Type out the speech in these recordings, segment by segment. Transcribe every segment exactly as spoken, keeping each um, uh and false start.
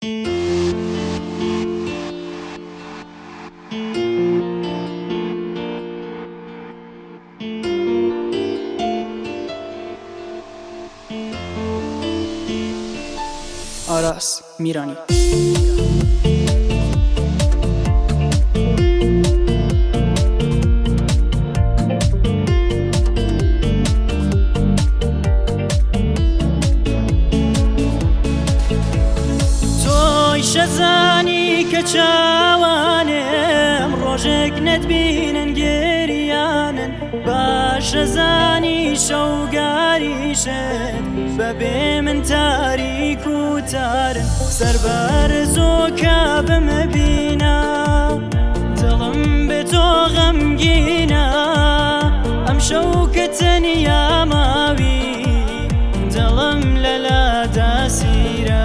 آراس میرانی. توی شزانی که چاوانم ڕۆژێک نەتبینن گریانن باش زانی شەوگاریشت بەبێ من تاریک و تارن سەربەرزۆکە بمەبینە دڵم بێ تۆ غەمگینە ئەم شەو کە تەنیا ماوی دڵم لەلادا سیرە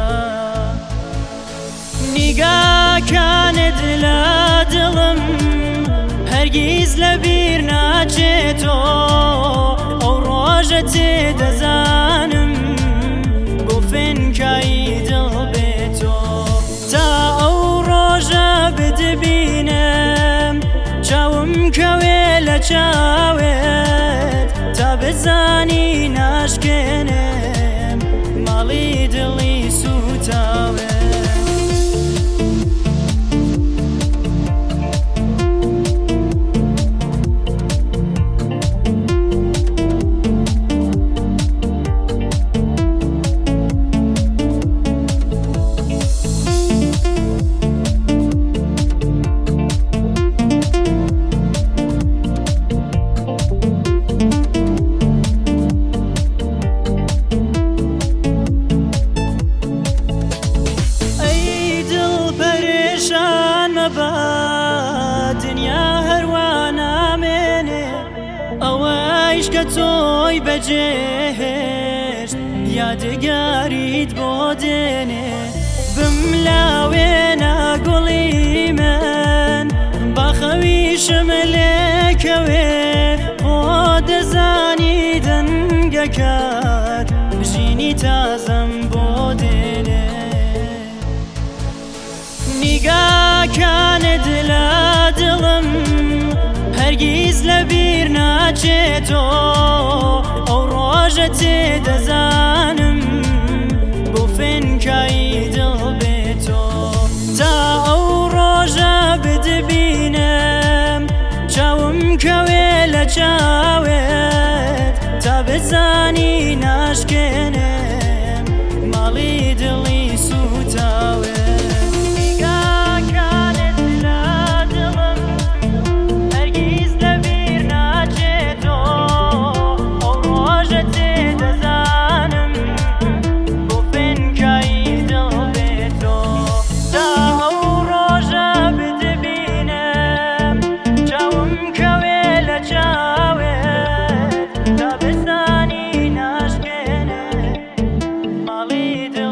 نیگاکانت لە دڵم هەرگیز لەبیر ناچێتۆ ئەو ڕۆژە تێدەزانم بۆ فێنکایی دڵ بێتۆ تا ئەو ڕۆژە بتبینم چاوم کەوێ لە چاوێت تا بزانی ناشکێنم ماڵی دڵی سوتاوێت. دنیا هەروانامێنێ ئەوەیش کە تۆی بەجێهێشت یادگاریت بۆ دێنێ بملاوێنە گوڵی من باخەویشم لێکەوێ بۆ دەزانی دەنگەکات ژینی تازەم بۆ دێنێ نیگاکانت لە دڵم هەرگیز لەبیر ناچێتۆ ئەو ڕۆژە تێدەزانم بۆ فێنکایی دڵ بێتۆ تا ئەو ڕۆژە بتبینم چاوم کەوێ لە چاوێت تا بزانی ناشکێنم ماڵی دڵی سوتاوێت. Lead